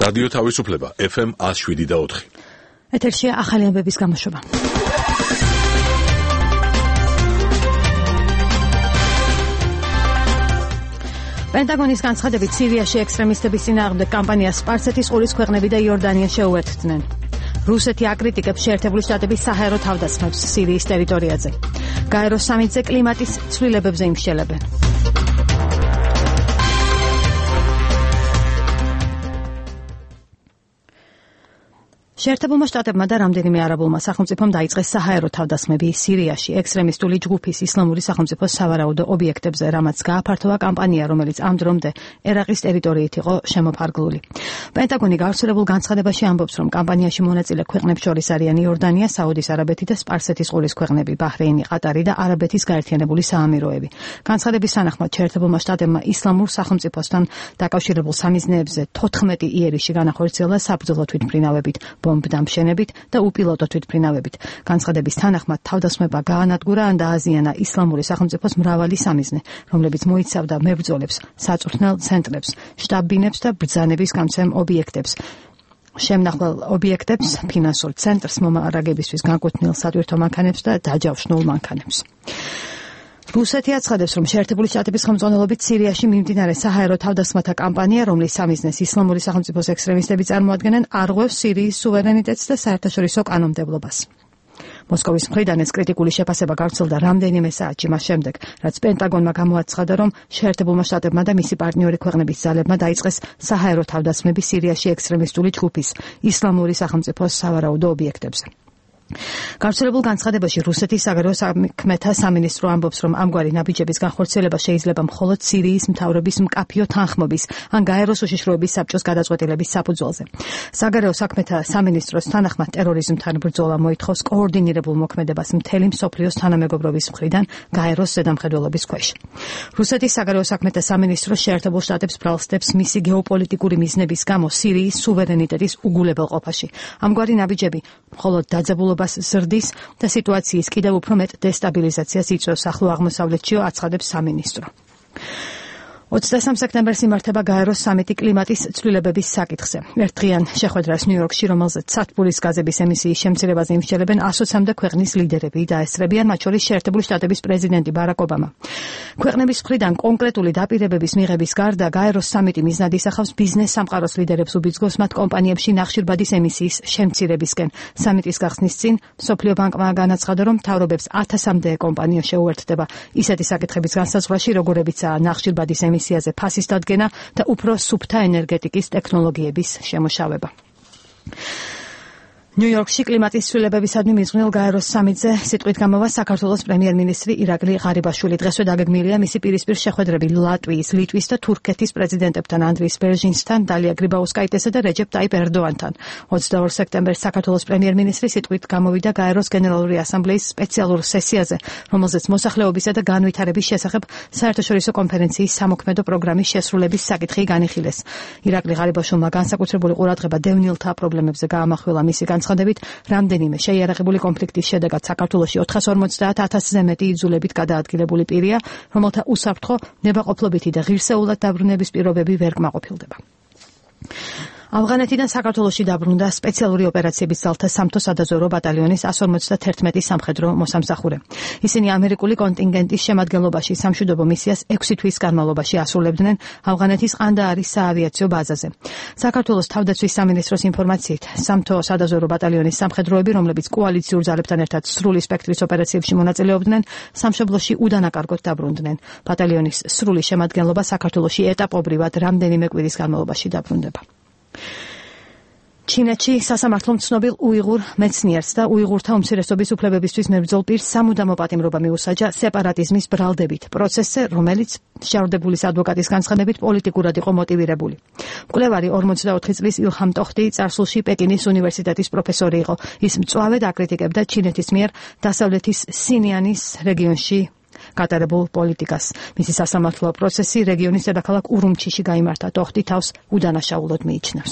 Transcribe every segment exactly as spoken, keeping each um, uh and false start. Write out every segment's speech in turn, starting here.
რადიო თავისუფლება ეფ ემ one oh seven და four. ეთერშია ახალი ამბების გამოშვება. პენტაგონის განცხადებით სირიაში ექსტრემისტების წინააღმდეგ კამპანიას სპარსეთის ყურის ქვეყნები და იორდანია შეუერთდნენ. რუსეთი აკრიტიკებს შეერთებული შტატების საჰაერო თავდასხმებს სირიის ტერიტორიაზე. გაეროს სამიტზე კლიმატის ცვლილებებზე იმსჯელებენ. შეერთებულმა შტატებმა და რამდენიმე არაბულმა სახელმწიფომ დაიწყეს საჰაერო თავდასხმები სირიაში ექსტრემისტული ჯგუფის ისლამური სახელმწიფოს სავარაუდო ობიექტებზე, რამაც გააფართოვა კამპანია, რომელიც ამ დრომდე ერაყის ტერიტორიით იყო შემოფარგლული. პენტაგონი გავრცელებულ განცხადებაში ამბობს, რომ კამპანიაში მონაწილე ქვეყნებს შორის არიან იორდანია, საუდის არაბეთი და სპარსეთის ყურის ქვეყნები, ბაჰრეინი, ყატარი და არაბეთის გაერთიანებული საამიროები. განცხადების თანახმად შეერთებულმა შტატებმა ისლამურ სახელმწიფოსთან დაკავშირებულ სამიზნეებზე თოთხმეტი იერიში განახორციელა საბრძოლო თვითმფრინავებით, ბომბდამშენებით და უპილოტო თვითმფრინავებით. განცხადების თანახმად თავდასხმება გაანადგურა ან დააზიანა ისლამური სახელმწიფოს მრავალი სამიზნე, რომლებიც მოიცავდა მებრძოლებს, საწვრთნელ ცენტრებს, შტაბ-ბინებს და ბრძანების გამცემ ობიექტებს. შემნახვალ ობიექტებს, ფინანსურ ცენტრს, მომარაგებისთვის განკუთვნილ სატვირთო მანქანებს და დაჯავშნულ მანქანებს. რუსეთი აცხადებს, რომ შეერთებული შტატების ხელმძღვანელობით სირიაში მიმდინარე საჰაერო თავდასხმათა კამპანია, რომლის სამიზნეს ისლამური სახელმწიფოს ექსტრემისტები წარმოადგენენ, არღვევს სირიის სუვერენიტეტს და საერთაშორისო კანონმდებლობას. მოსკოვის მხრიდან ეს კრიტიკული შეფასება გავრცელდა რამდენიმე საათში მას შემდეგ, რაც პენტაგონმა გამოაცხადა, რომ შეერთებულმა შტატებმა და მისი პარტნიორი ქვეყნების ძალებმა დაიწყეს საჰაერო თავდასხმები სირიაში ექსტრემისტული ჯგუფის ისლამური სახელმწიფოს სავარაუდო ობიექტებზე. გავრცელებულ განცხადებაში რუსეთის საგარეო საქმეთა სამინისტრო ამბობს, რომ ამგვარი ნაბიჯების განხორციელება შეიძლება მხოლოდ სირიის მთავრობის მკაფიო თანხმობის ან გაეროს უშიშროების საბჭოს გადაწყვეტილების საფუძველზე. საგარეო საქმეთა სამინისტროს თანახმად ტერორიზმთან ბრძოლა მოითხოვს კოორდინირებულ მოქმედებას მთელი მსოფლიოს თანამეგობრობის მხრიდან გაეროს ზედამხედველობის ქვეშ. რუსეთის საგარეო საქმეთა სამინისტრო შეერთებულ შტატებს ბრალსდებს მისი გეოპოლიტიკური მიზნების გამო სირიის სუვერენიტეტის უგულებელყოფაში. ამგვარი ნაბიჯები მხოლოდ დაძაბულობას ზრდის და სიტუაციის კიდევ უფრო მეტ დესტაბილიზაციას იწვევს ახლო აღმოსავლეთშიო აცხადებს სამინისტრო. ოცდამესამე სექტემბერს იმართება გაეროს სამიტი კლიმატის ცვლილებების საკითხზე. ერთდღიან შეხვედრას ნიუ-იორკში, რომელზეც სათბურის გაზების ემისიის შემცირებაზე იმსჯელებენ ასოცამდე ქვეყნის ლიდერები და ესწრებიან, მათ შორის შეერთებული შტატების პრეზიდენტი ბარაკ ობამა. ქვეყნების მხრიდან კონკრეტული დაპირებების მიღების გარდა გაეროს სამიტი მიზნად ისახავს ბიზნეს სამყაროს ლიდერებს უბიძგოს მათ კომპანიებში ნახშირბადის ემისიის შემცირებისკენ. სამიტის გახსნის წინ მსოფლიო ბანკმა განაცხადა, რომ მთავრობებს ათასამდე კომპანია შეუერთდება ისეთი საკითხების განსაზღვრაში, როგორებიცაა ნახშირბადის ემისიაზე ფასის დადგენა და უფრო სუფთა ენერგეტიკის ტექნოლოგიების შემუშავება. ნიუ-იორკში კლიმატის ცვლილებებისადმი მიძღვნილ გაეროს სამიტზე სიტყვით გამოვა საქართველოს პრემიერ-მინისტრი ირაკლი ღარიბაშვილი. დღესვე დაგეგმილია მისი პირისპირ შეხვედრები ლატვიის, ლიტვის და თურქეთის პრეზიდენტებთან, ანდრის ბერჟინსთან, დალია გრიბაუსკაიტესა და რეჯეპ ტაიპ ერდოანთან. ოცდაორ სექტემბერს საქართველოს პრემიერ-მინისტრი სიტყვით გამოვიდა გაეროს გენერალური ასამბლეის სპეციალურ სესიაზე, რომელზეც მოსახლეობისა და განვითარების შესახებ საერთაშორისო კონფერენციის სამოქმედო პროგრამის შესრულების საკითხი განიხილეს. ირაკლი ღარიბაშვილმა განსაკუთრებული ყურადღება დევნილთა პრობლემებზე გაამახვილა. მისი განცხადებით, რამდენიმე შეიარაღებული კონფლიქტის შედეგად საქართველოში ოთხას ორმოცდაათ ათასზე მეტი იძულებით გადაადგილებული პირია, რომელთა უსაფრთხო, ნებაყოფლობითი და ღირსეულად დაბრუნების პირობები ვერ კმაყოფილდება. ავღანეთიდან საქართველოში დაბრუნდა სპეციალური ოპერაციების ძალთა სამთო სადაზვერვო ბატალიონის one forty-one სამხედრო მოსამსახურე. ისინი ამერიკული კონტინგენტის შემადგენლობაში სამშვიდობო მისიას ექვსი თვის განმავლობაში ასრულებდნენ ავღანეთის ყანდაარის საავიაციო ბაზაზე. საქართველოს თავდაცვის სამინისტროს ინფორმაციით, სამთო სადაზვერვო ბატალიონის სამხედროები, რომლებიც კოალიციურ ძალებთან ერთად სრული სპექტრის ოპერაციებში მონაწილეობდნენ, სამშობლოში უდანაკარგოდ დაბრუნდნენ. ბატალიონის სრული შემადგენლობა საქართველოში ეტაპობრივად რამდენიმე კვირის განმავლობაში დაბრუნდება. ჩინეთში სასამართლომ ცნობილ უიღურ მეცნიერს და უიღურთა უმცირესობის უფლებებისთვის მებრძოლ პირს სამუდამო პატიმრობა მიუსაჯა სეპარატიზმის ბრალდებით პროცესზე, რომელიც შარდებულის ადვოკატის განცხადებით პოლიტიკურად იყო მოტივირებული. მკვლევარი ორმოცდაოთხი წლის ილჰამ ტოხტი წარსულში პეკინის უნივერსიტეტის პროფესორი იყო. ის მწვავედ აკრიტიკებდა ჩინეთის მიერ დასავლეთის სინიანის რეგიონში გატარებულ პოლიტიკას. მისი სასამართლო პროცესი რეგიონის დედაქალაქ ურუმჩიში გაიმართა. ტოხტი თავს უდანაშაულოდ მიიჩნევს.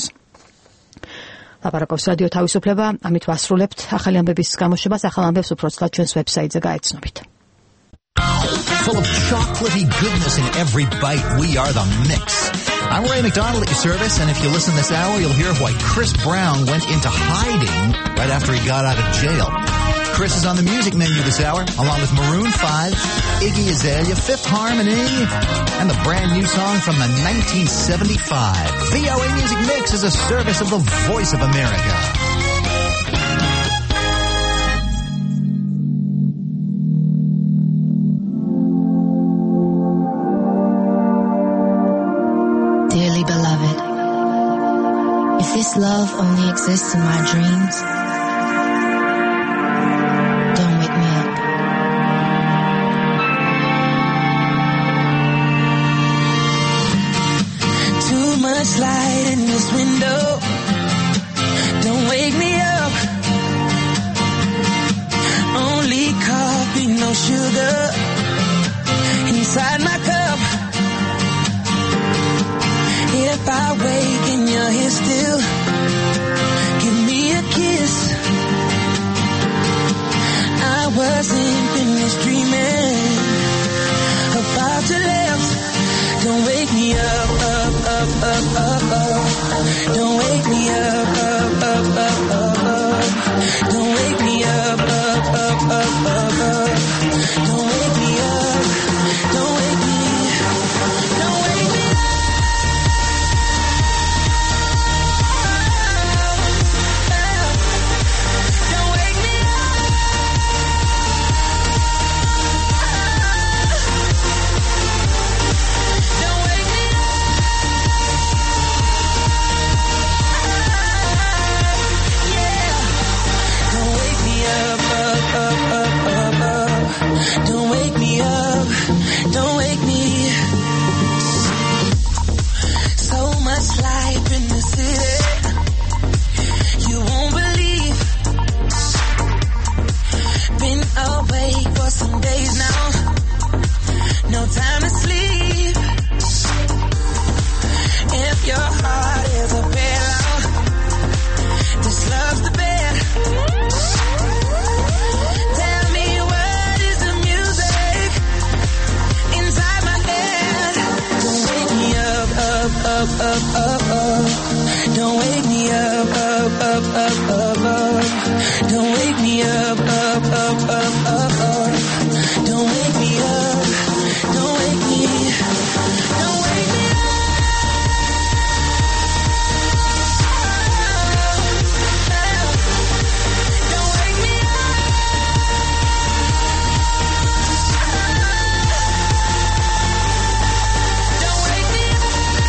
ლაპარაკობს რადიო თავისუფლება, ამით ვასრულებთ ახალი ამბების გამოშვებას. ახალ ამბებს უფრო ცლად ჩვენს ვებსაიტზე გაეცნობით. full of chocolatey goodness in every bite. We are the Mix. I'm Ray McDonald at your service, and if you listen this hour, you'll hear why Chris Brown went into hiding right after he got out of jail. Chris is on the music menu this hour, along with Maroon five, Iggy Azalea, Fifth Harmony, and the brand new song from the nineteen seventy-five. V O A Music Mix is a service of the Voice of America. Dearly beloved, if this love only exists in my dreams, don't wake me up. Too much light in this window, don't wake me up. Only coffee, no sugar, inside my cup. If I wake and you're here still, give me a kiss. I wasn't finished dreaming about to live. Don't wake me up, up, up, up, up, up. Don't wake me up, up, up, up, up, up. Don't wake me up, up, up, up, up, up. Don't wake me up, don't wake me, don't wake me up. Don't wake me up, don't wake me. So much life in the city, you won't believe. Been awake for some days now, no time to sleep. If your heart is a pillow, this love's the bed. Up, up, up, up. Don't wake me up, up, up, up, up, up. Don't wake me up, up, up, up, up, up. Don't wake me up, don't wake me, don't wake me up. Don't wake me up. Don't wake me up.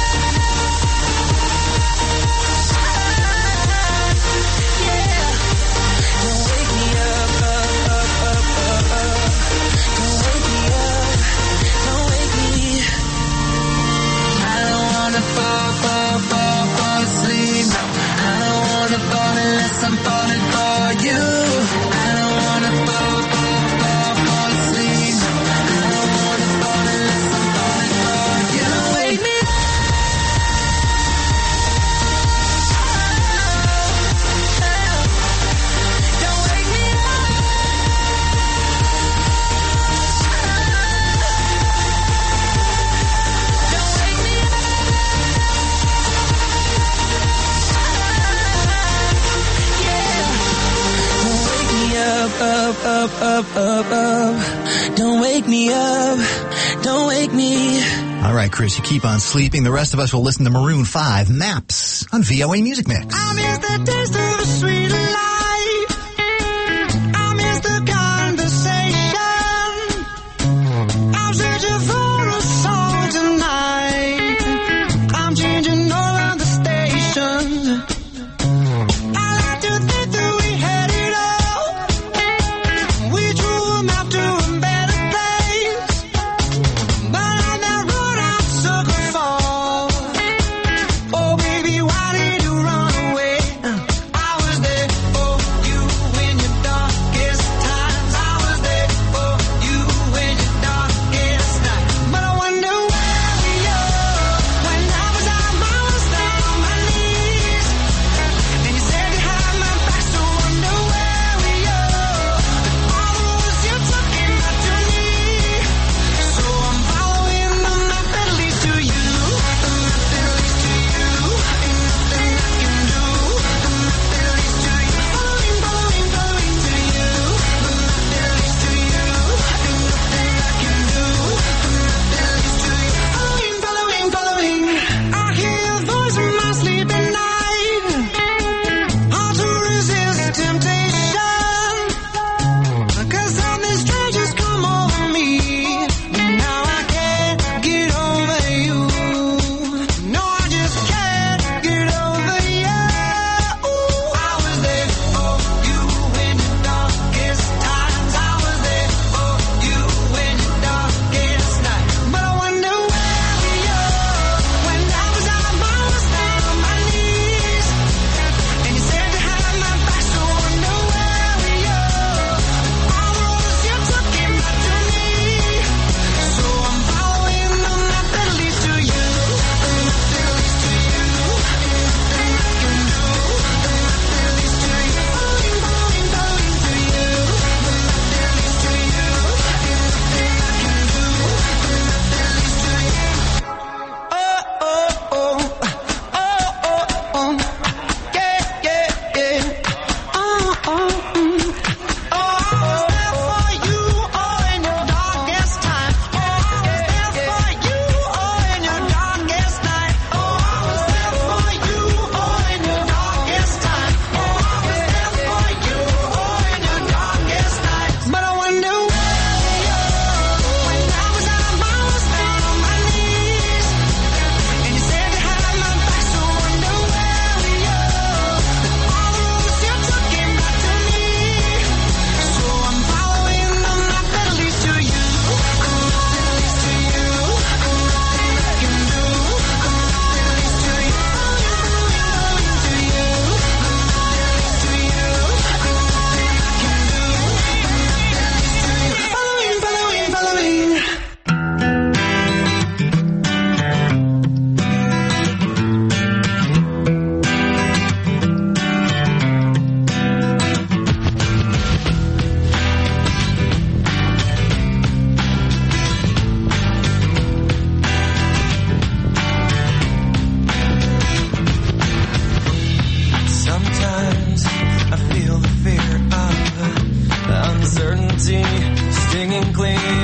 Fall, fall, fall, fall asleep. No, I don't wanna fall unless I'm falling for you. I don't wanna fall, fall, fall, fall asleep. No, I don't wanna fall unless I'm falling for you. Don't wake me up. Don't wake me up. Don't wake me up. Up, up, up, up, up, up. Don't wake me up. Don't wake me. All right, Chris, you keep on sleeping. The rest of us will listen to Maroon five, Maps, on V O A Music Mix. I miss the taste of the sweet life. I miss the conversation. I'm searching for a song tonight. I'm changing all of the stations. I like to think that we had it all. We drew them out to a better place. But on that road I took a fall. Oh baby, why did you run away? I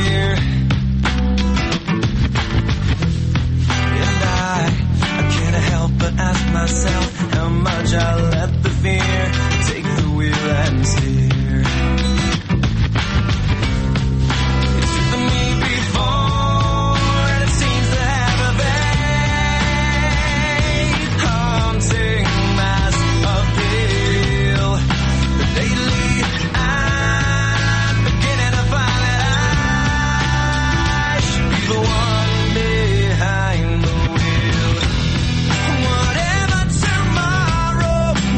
fear. And I, I can't help but ask myself how much I let the fear take the wheel and steer. It's with me before, and it seems to have a vague, haunting mass appeal. But lately, I'm beginning to find that I should be the one behind the wheel. Whatever tomorrow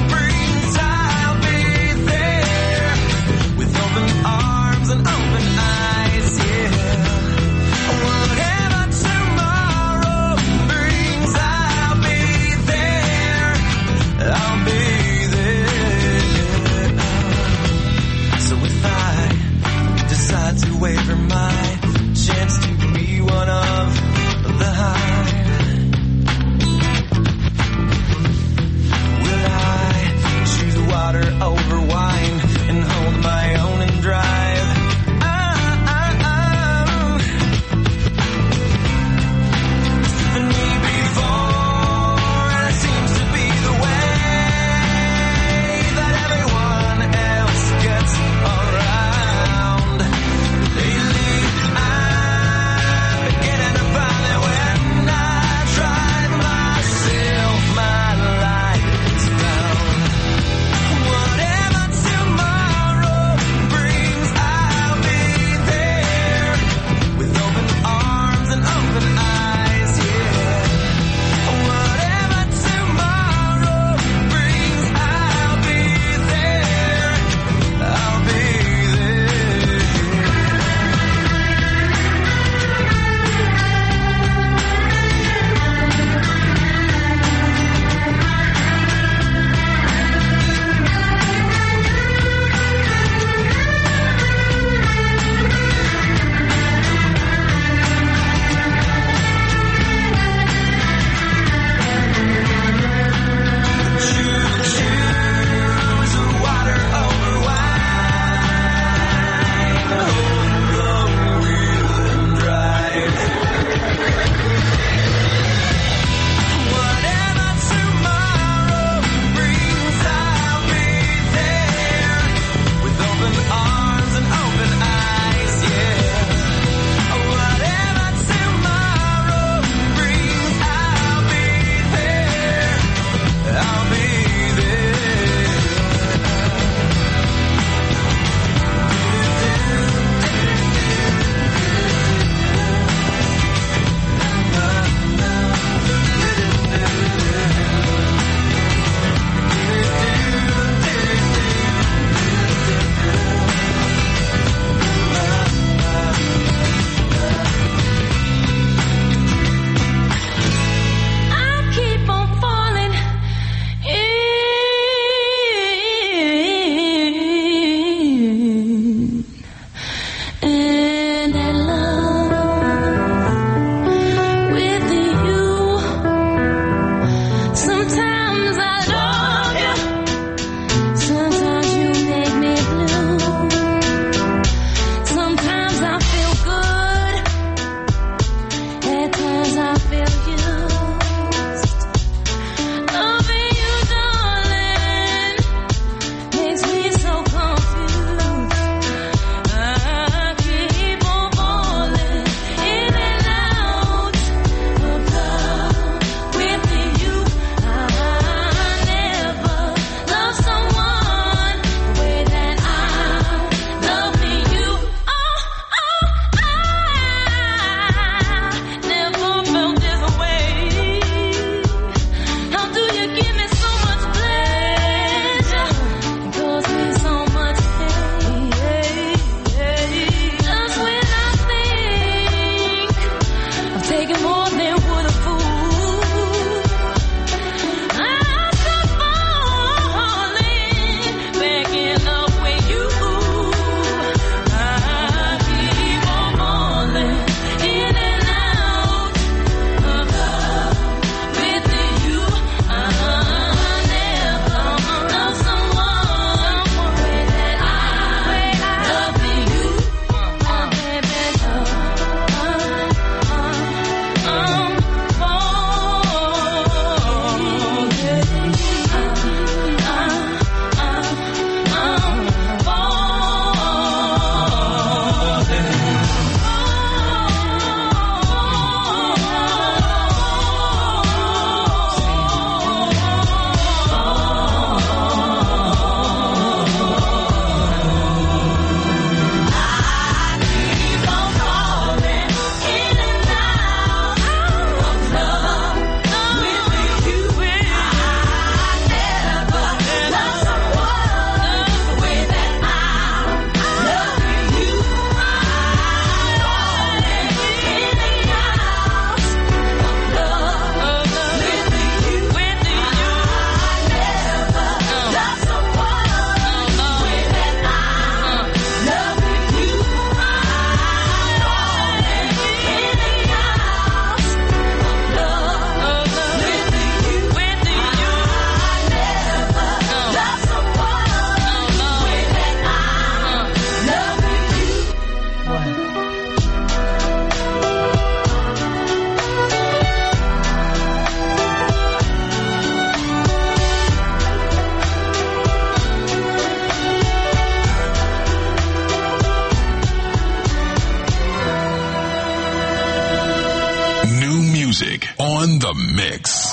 the mix.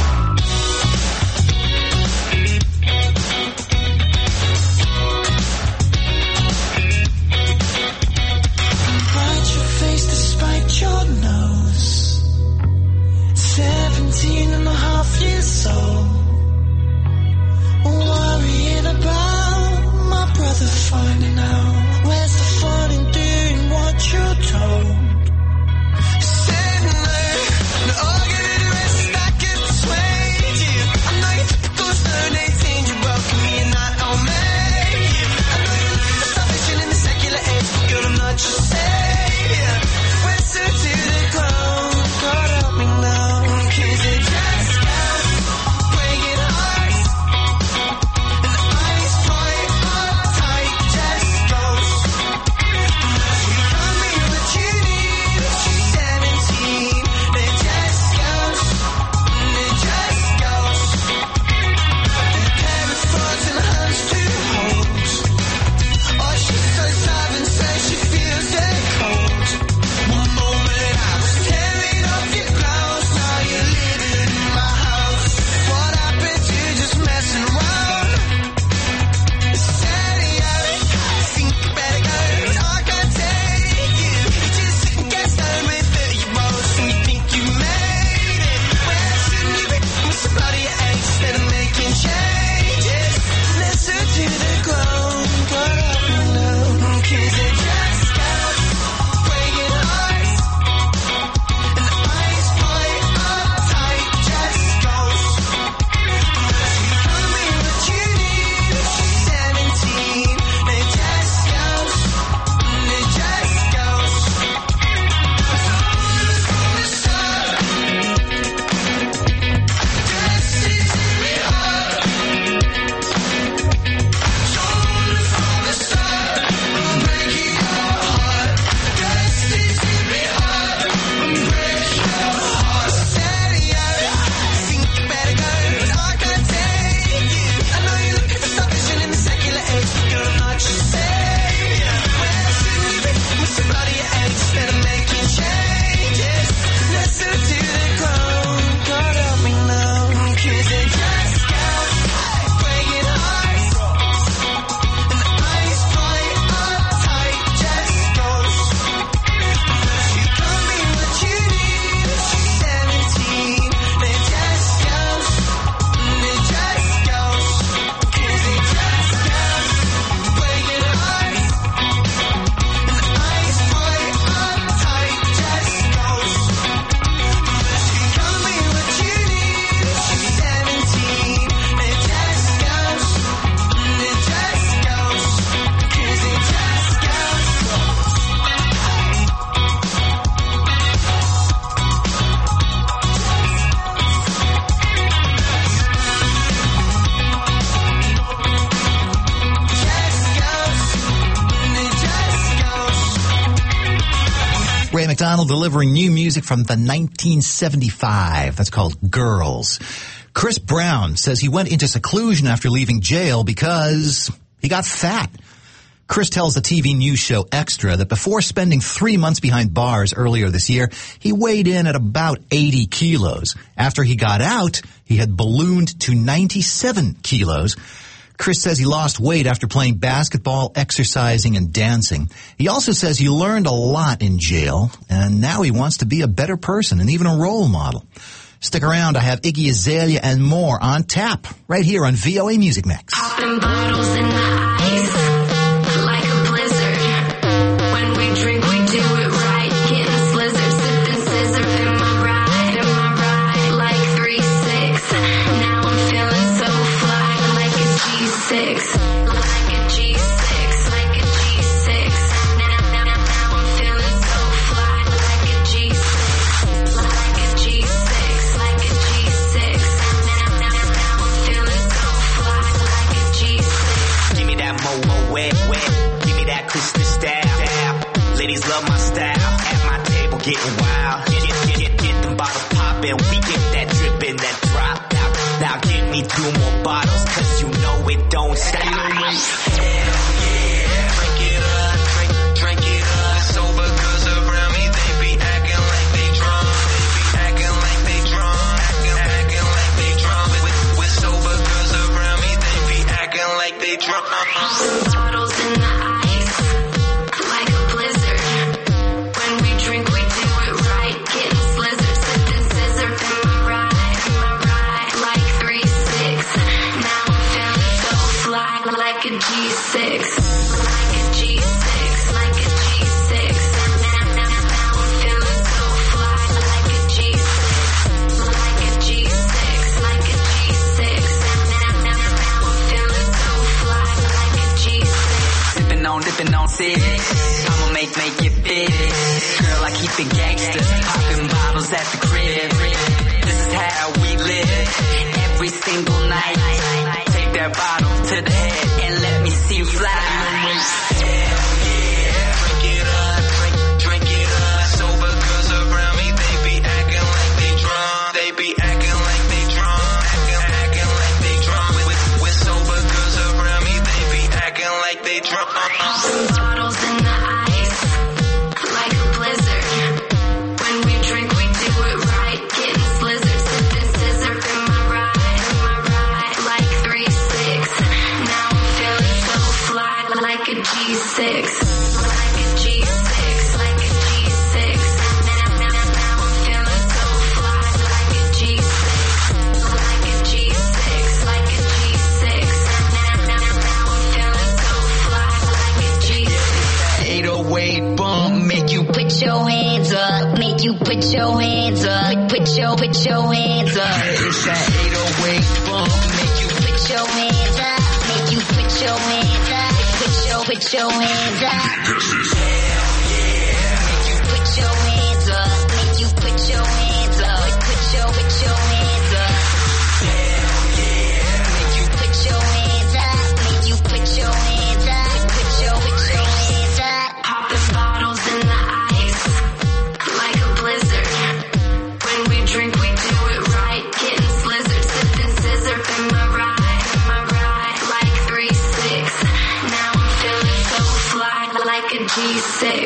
Your nose, seventeen and a half years old, worrying about my brother finding out. Where's the fun in doing what you're told? Sitting there, and all you do is stack and persuade you. I know you're typical stone eighteen, you welcome me and not on me. I know you're looking for salvation in the secular age, but girl, I'm not your savior. To the ground, God help me now, 'cause it just got breaking hearts, and the eyes point up tight, just goes. She told me what you need, she's seventeen, it just goes, it just goes. A pair of thoughts and hands to hold. Oh, she's so sad and says she feels dead cold. Ray McDonald delivering new music from the nineteen seventy-five. That's called Girls. Chris Brown says he went into seclusion after leaving jail because he got fat. Chris tells the T V news show Extra that before spending three months behind bars earlier this year, he weighed in at about eighty kilos. After he got out, he had ballooned to ninety-seven kilos. Chris says he lost weight after playing basketball, exercising, and dancing. He also says he learned a lot in jail, and now he wants to be a better person and even a role model. Stick around. I have Iggy Azalea and more on tap right here on V O A Music Mix. Popping bottles in the ice like a blizzard. When we drink, we do it right. Getting slizzard, sipping scissor. Am I right? Am I right? Like three six. Now I'm feeling so fly like a G six. Like a G six. Like a G six. Now, now, now I'm feeling so fly like a G six. Like a G six. Like a G six. Now, now, now I'm feeling so fly like a G six. Give me that mo-mo wet, wet. Give me that Christmas style. Ladies love my style. At my table getting wild. Get, get, get, get, get them bottles poppin'. We get that drippin', that drop out. Now give me two more bottles, cause you know it don't stop. Hell yeah. Drink it up, drink, drink it up. Sober girls around me, they be acting like they drunk. They be acting like they drunk. six. I'ma make, make it big. Girl, I keep it gangster. Popping bottles at the crib. This is how we live. Every single night. Take that bottle to the head and let me see you fly. Hell yeah. Drink it up, drink, drink it up. Sober girls around me, they be acting like they drunk. They be acting like they drunk. Acting, acting like they drunk. With, with sober girls around me, they be acting like they drunk. Bottles in the ice, like a blizzard. When we drink, we do it right. Getting slizzard, sipping scissor in my ride, in my ride, like three six. Now I'm feeling so fly, like a G six, like a G six, like a G six. Now, now, now I'm feeling so fly, like a G six, like a G six, like a G six. Now, now, now I'm feeling so fly, like a G six. eight oh eight bump, make you Put your hands up, make you put your hands up, put your, put your hands up. It's that eight oh eight bump, make you Put your hands up, make you put your hands up, put your, put your hands up. hell yeah. Make you put your hands up, make you put your hands up, put your, put your hands up. Hell yeah. Make you put your hands up, make you put your hands up, put your, put your hands up. Popping bottles in the ice, like a blizzard. When we drink, we do it right. Getting slizzard, sipping scissor in my ride, in my ride, like three six. Now I'm feeling so fly, like a G six,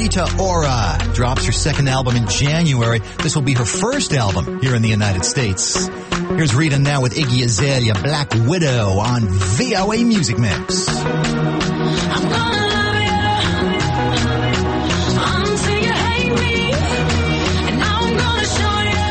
Rita Ora drops her second album in January. This will be her first album here in the United States. Here's Rita now with Iggy Azalea, Black Widow on V O A Music Mix. I'm gonna love you until you hate me, and I'm gonna show you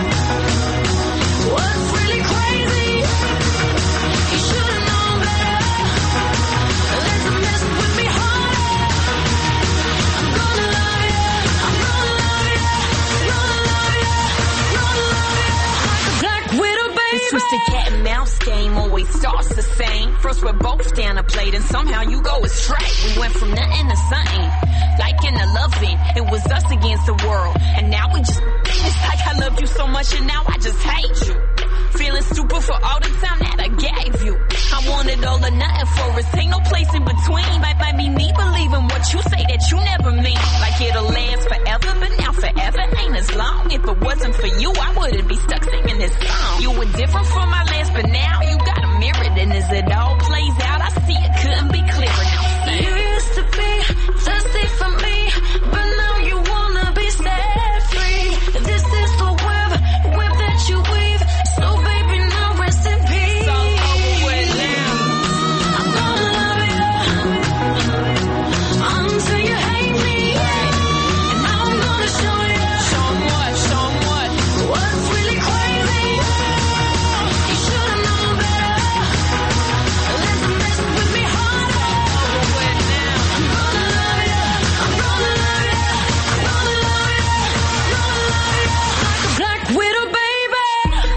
what's really crazy. You should've known better. Let's mess with me harder. I'm gonna love you. I'm gonna love you. Gonna love you. Gonna love you. Black Widow, baby. This twisted cat and mouse game always starts the same. First we're both down a plate and somehow you go astray. We went from nothing to something, like in a loving. It was us against the world, and now we just, it's like I loved you so much and now I just hate you. Feeling stupid for all the time that I gave you. I wanted all or nothing for us, ain't no place in between. Might, might be me believing what you say that you never mean. Like it'll last forever, but now forever ain't as long. If it wasn't for you, I wouldn't be stuck singing this song. You were different from my last, but now you got a mirror. And as it all plays out, I see it couldn't be clearer. Now You used to be thirsty for me, but now you wanna be set free. This is the web, web that you weave. So baby, now rest in peace. So over with now. I'm gonna love you until you hate me, and now I'm gonna show you. Show 'em what, show 'em what. What's really crazy? You should've known better. Let's mess with me harder. Over with now. I'm gonna love you. I'm gonna love you. I'm gonna love you. Gonna love you like a Black Widow, baby.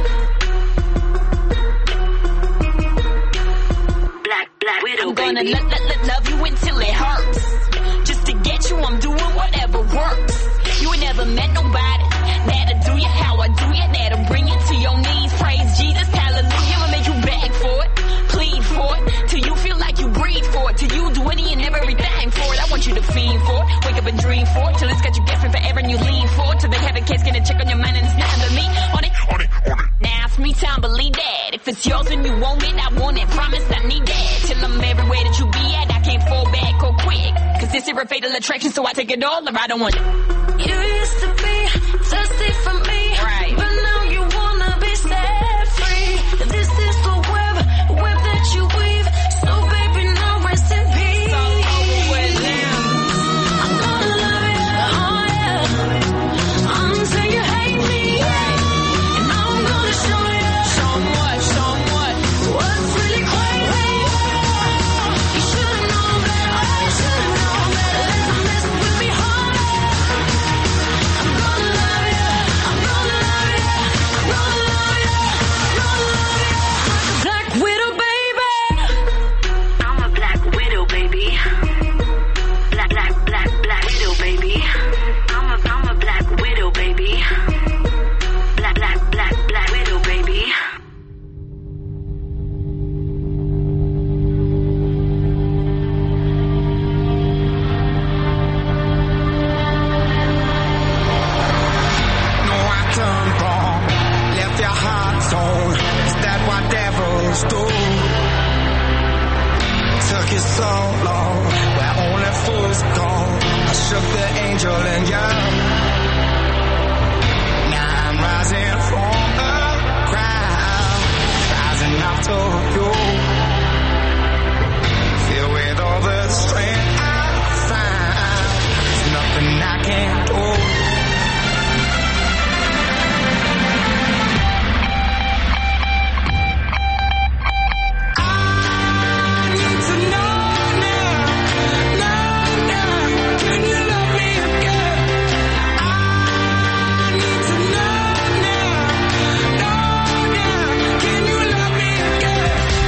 Black, black widow, I'm gonna lo- lo- lo- love you until it hurts. Just to get you, I'm doing whatever works. You ain't never met nobody that'll do you how I do you, that'll bring you to your knees. Praise Jesus, hallelujah. I'ma make you beg for it, plead for it, till you feel like you breathe for it, till you do any and everything for it. I want you to fiend for it, wake up and dream for it, till it's got you guessing forever and you lean for it, till they have a case, get a check on your mind and it's nothing but me on it. On it, on it. Now it's me time, believe that. If it's yours and you want it, I want it. Promise I need that. Till I'm everywhere that you be at, I can't fall back or quick. Cause this is a fatal attraction, so I take it all or I don't want it. You used to be thirsty for me, Right. but now you wanna be set free. This is the web, web that you weave. So baby, now rest in peace. So over with now. I'm gonna love you, oh yeah, until you hate me, and now I'm gonna show you. Show 'em what, show 'em what. What's really crazy? You should've known better. You should've known better. Let's mess with me harder. I'm gonna love you. I'm gonna love you. I'm gonna love you. Gonna love you like a Black Widow, baby. I'm a black widow, baby. Black, black, black, black widow, baby. I'm a, I'm a black widow, baby. Black, black, black, black widow, baby. No, I turned wrong, left your heart torn. Is that what devils do? Took you so long, where only fools go. I shook the angel in you. Now I'm rising from the ground, rising up to you. Filled with all the strength I find, there's nothing I can't do. Can you love me again? I need to know now.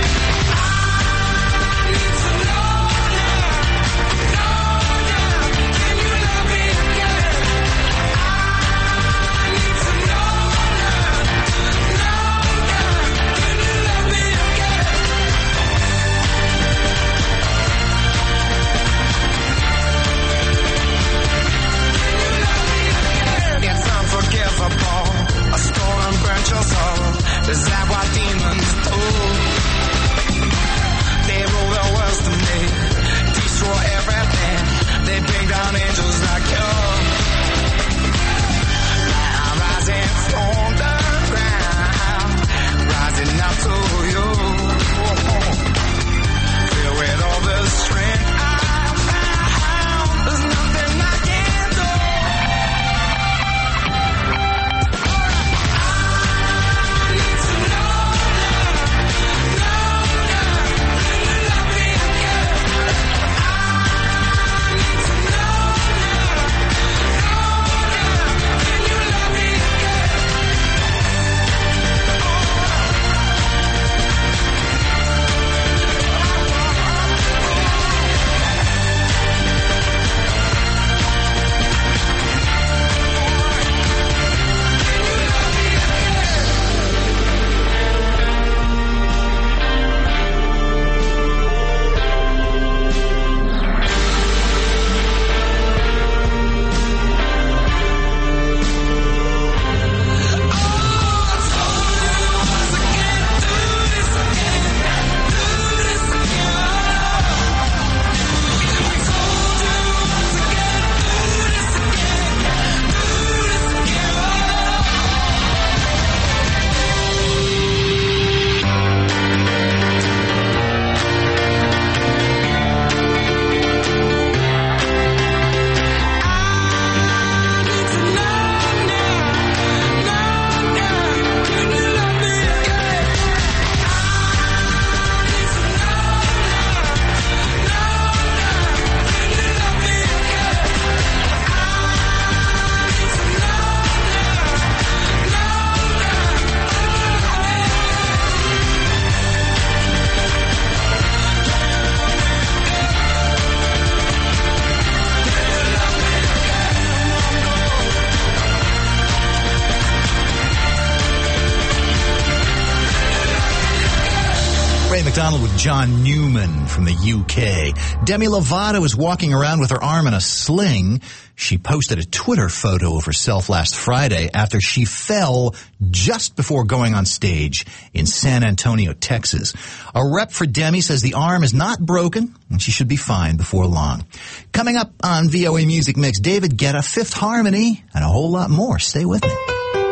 McDonald with John Newman from the U K. Demi Lovato is walking around with her arm in a sling. She posted a Twitter photo of herself last Friday after she fell just before going on stage in San Antonio, Texas. A rep for Demi says the arm is not broken and she should be fine before long. Coming up on V O A Music Mix, David Guetta, Fifth Harmony, and a whole lot more. Stay with me.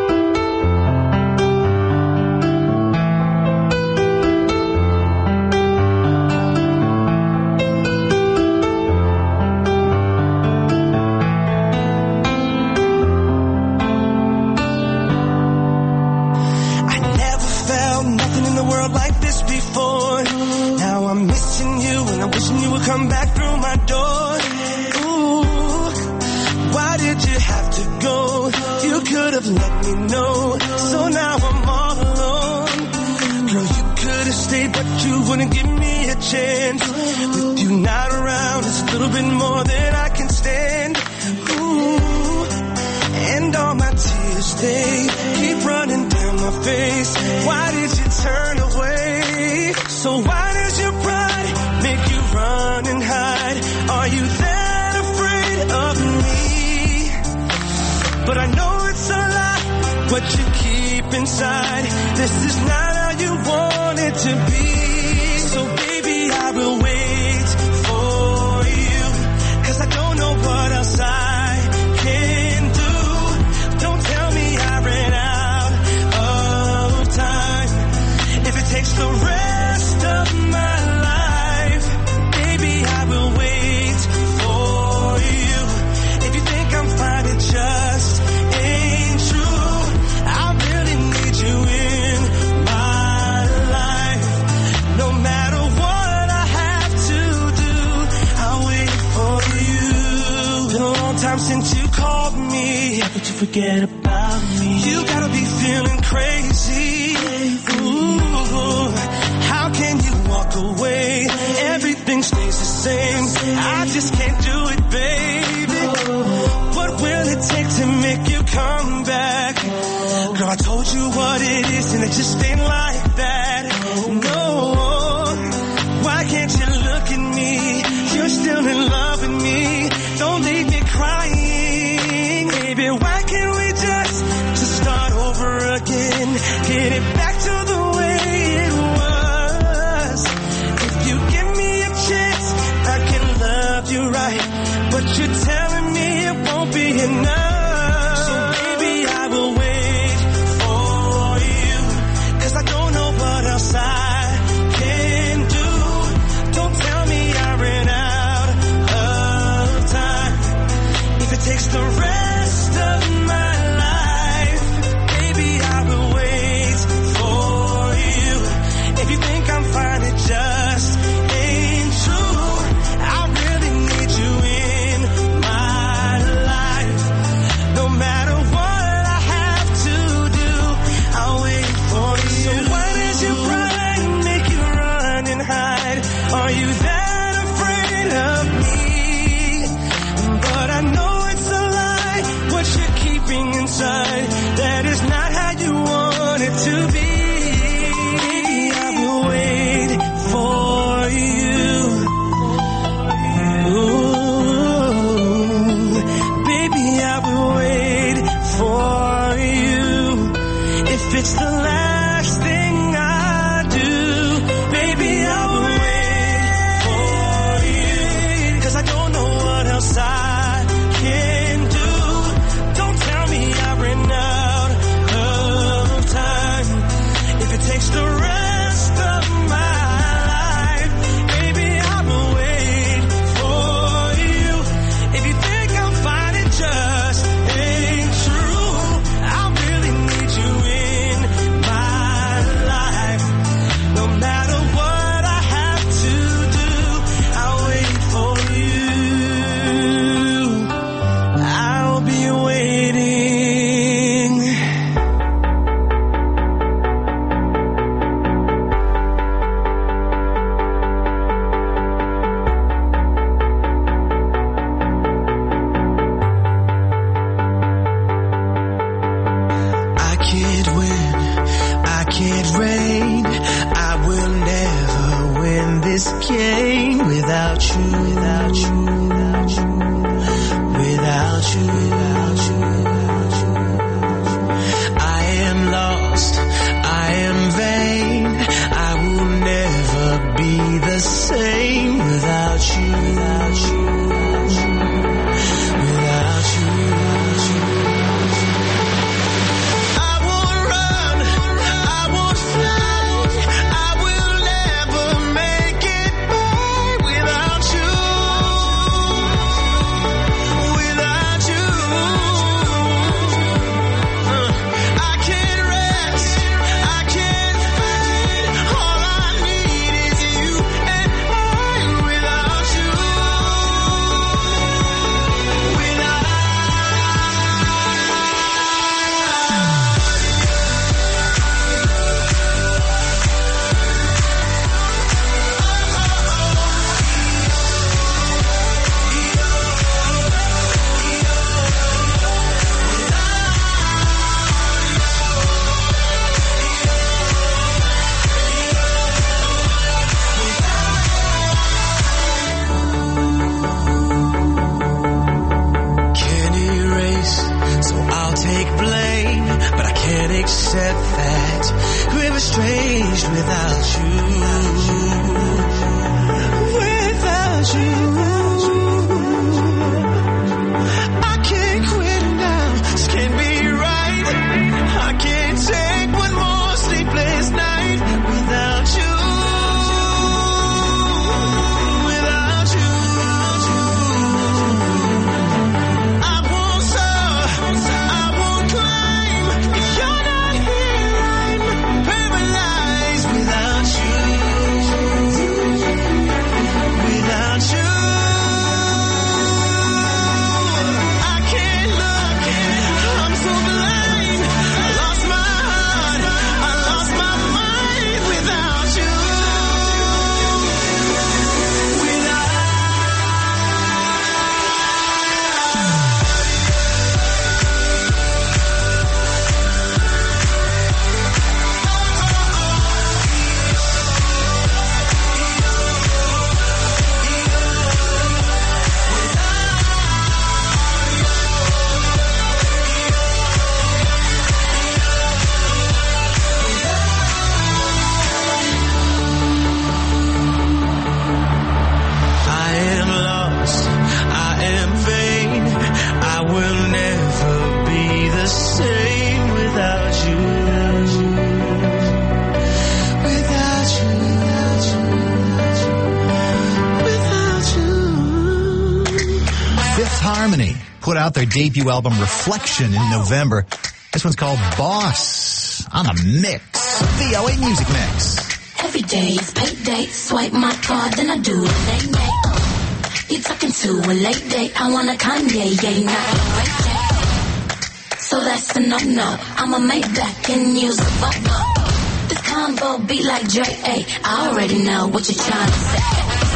Come back through my door. Ooh, why did you have to go? You could have let me know. So now I'm all alone. Girl, you could have stayed, but you wouldn't give me a chance. With you not around, it's a little bit more than I can stand. Ooh, and all my tears, they keep running down my face. Why did you turn away? So why does your pride make you run and hide? Are you that afraid of me? But I know it's a lie, what you keep inside. This is not how you want it to be. So baby, I will wait for you, 'cause I don't know what else I can do. Don't tell me I ran out of time. If it takes the rest of my life, baby, I will wait for you. If you think I'm fine, it just ain't true. I really need you in my life. No matter what I have to do, I'll wait for you. Been a long time since you called me. How could you forget about me? You gotta be feeling crazy. Ooh, how can you walk away? Everything stays the same. I just can't do it, baby. What will it take to make you come back? Girl, I told you what it is and it just ain't like that. No, why can't you look at me? You're still in love with me. Don't leave me crying, baby. Why can't we just, just start over again? Get it back to the way it was. If you give me a chance, I can love you right. But you're telling me it won't be enough. So baby, I will wait for you, 'cause I don't know what else I can do. Don't tell me I ran out of time. If it takes the rest of my life, baby, I will wait for you. If you think I'm fine, it just ain't true. I really need you in my life. No matter what I have to do, I'll wait for you. So why does your pride make you run and hide? Are you that afraid of me? But I know it's a lie, what you're keeping inside. That is not how you want it to be. I will wait for you. Ooh, baby, I will wait for you. If it's the last thing I do, baby, I will wait for you. 'Cause I don't know what else I can do. Don't tell me I ran out without you, without you, without you, without you, without you, without you. I am lost, I am vain, I will never be the same without you, without you, without you, without you, without you. I won't run, I won't fly, I will never make it by without you, without you. Uh, I can't rest, I can't fight, all I need is you and I without you, without can't erase, so I'll take blame, but I can't accept that we're estranged without you, without you. I can't quit now, this can't be right. I can't take one more sleepless night without you, without you. I won't soar, I won't climb. If you're not here, I'm paralyzed without you, without you. I can't look, I'm so blind. I lost my heart, I lost my mind without you, without. I am lost, I am vain, I will never be the same without you, without you, without you, without you. Fifth Harmony put out their debut album Reflection in November. This one's called Boss on a Mix. V O A Music Mix. Every day is payday. Swipe my card, then I do it. Nay, nay. Uh, you talking to a late date. I want a Kanye, yeah, not a Ray J. So that's a no-no. I'ma make back and use the bubble. This combo beat like Dre, ayy. I already know what you're trying to say.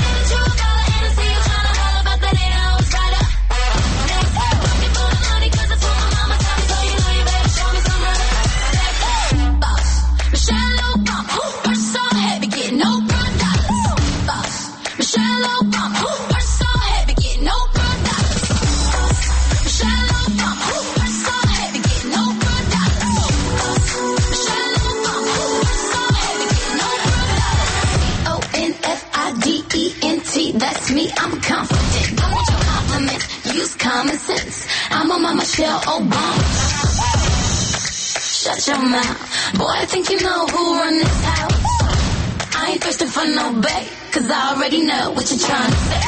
That's me, I'm confident. Don't want your compliments, use common sense. I'm on my Michelle Obama. Shut your mouth, boy, I think you know who run this house. I ain't thirsting for no bait, cause I already know what you're trying to say.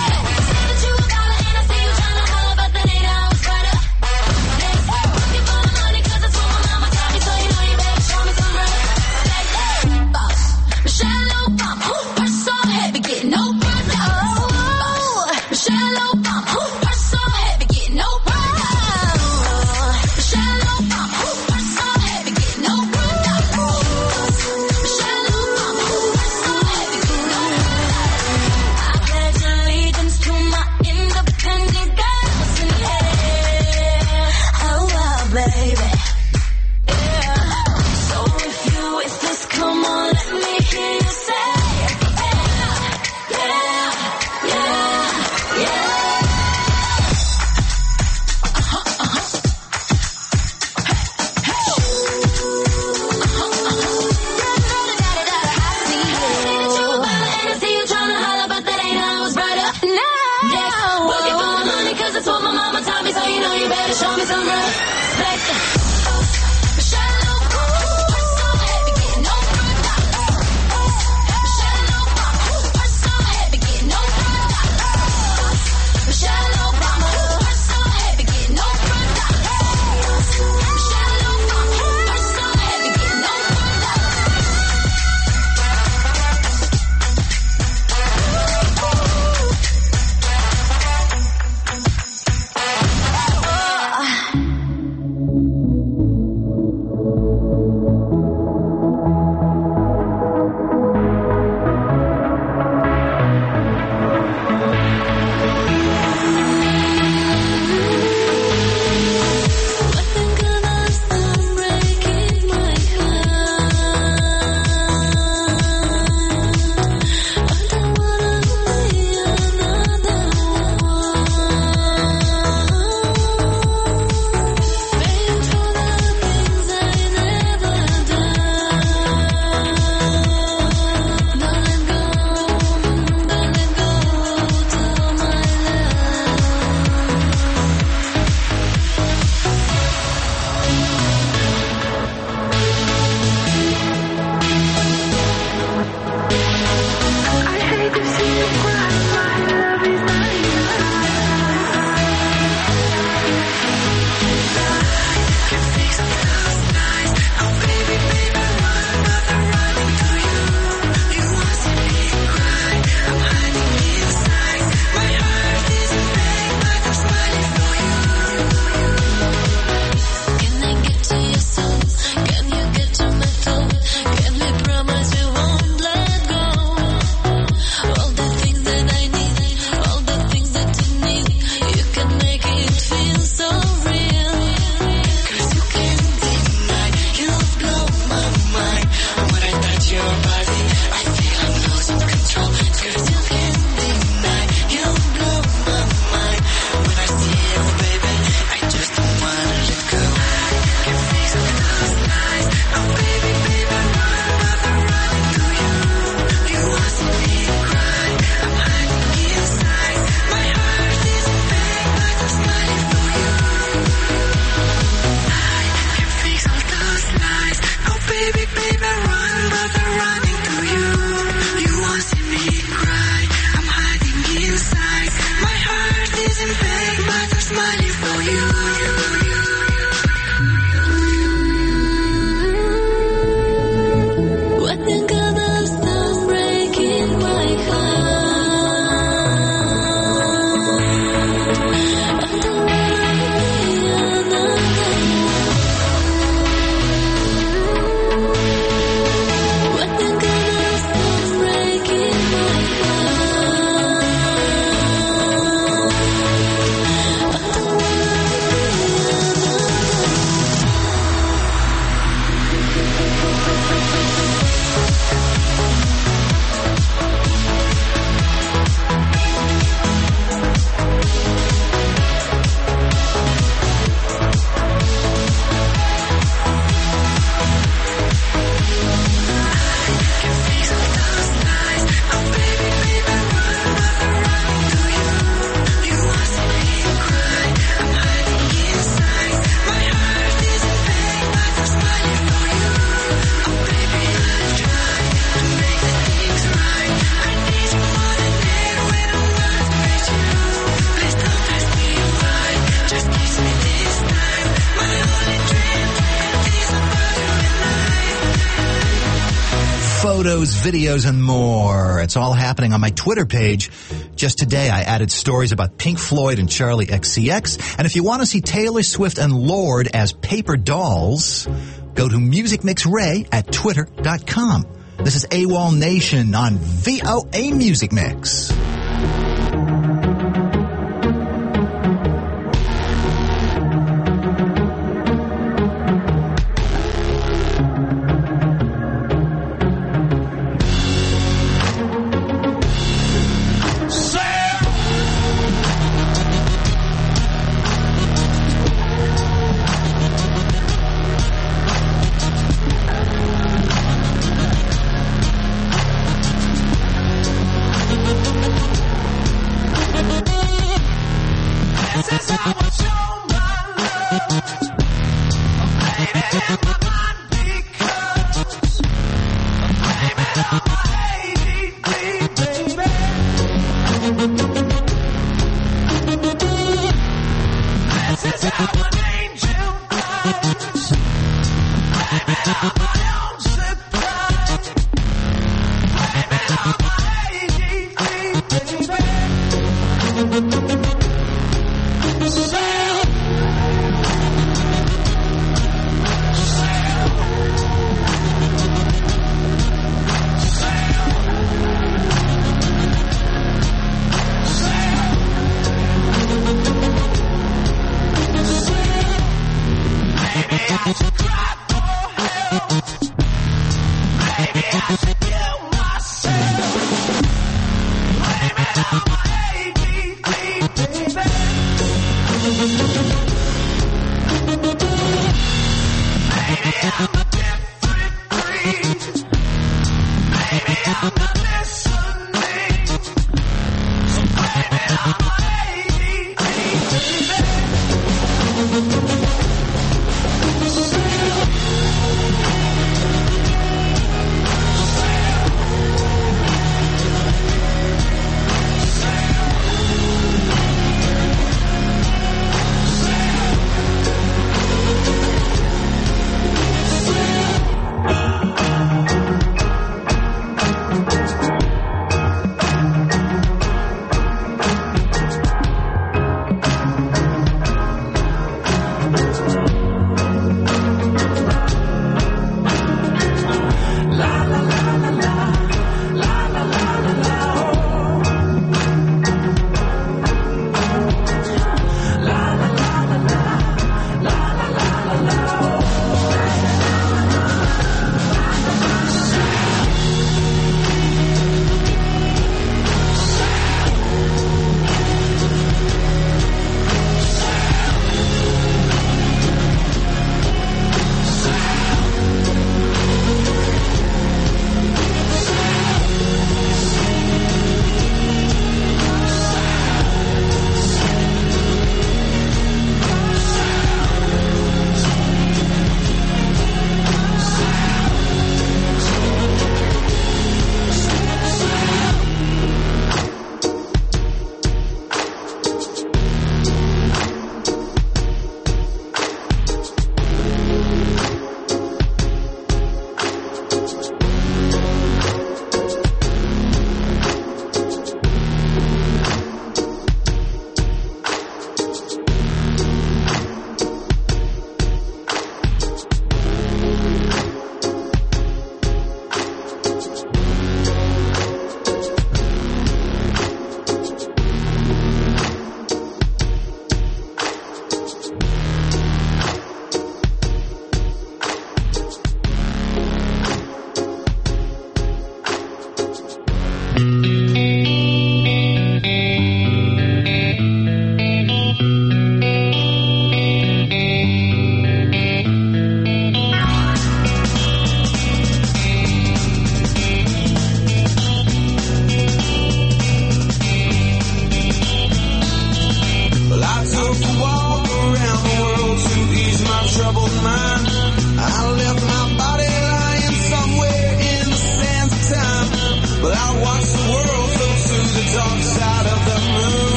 Photos, videos, and more. It's all happening on my Twitter page. Just today, I added stories about Pink Floyd and Charlie X C X. And if you want to see Taylor Swift and Lorde as paper dolls, go to Music Mix Ray at twitter dot com. This is AWOL Nation on V O A Music Mix.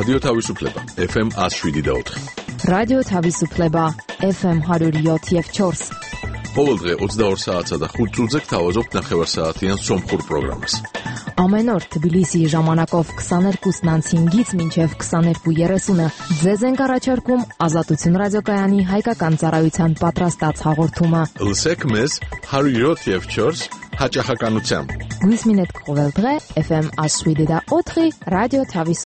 რადიო თავისუფლება F M one oh seven და four. რადიო თავისუფლება F M one oh seven და four. ყოველდღე ოცდაორ საათსა და ხუთ წუთზე გთავაზობთ ნახევარსაათიან სომხურ პროგრამას. Ամեն օր Թբիլիսի ժամանակով twenty-two հինգից մինչև twenty-two thirty-ը ձեզ ենք առաջարկում Ազատություն ռադիոկայանի հայկական ծառայության պատրաստած հաղորդումը։ Լսեք մեզ one oh seven და four հաճախականությամբ։ Գույս մինետ կողել դղե F M one oh seven და four ռադիո թավիս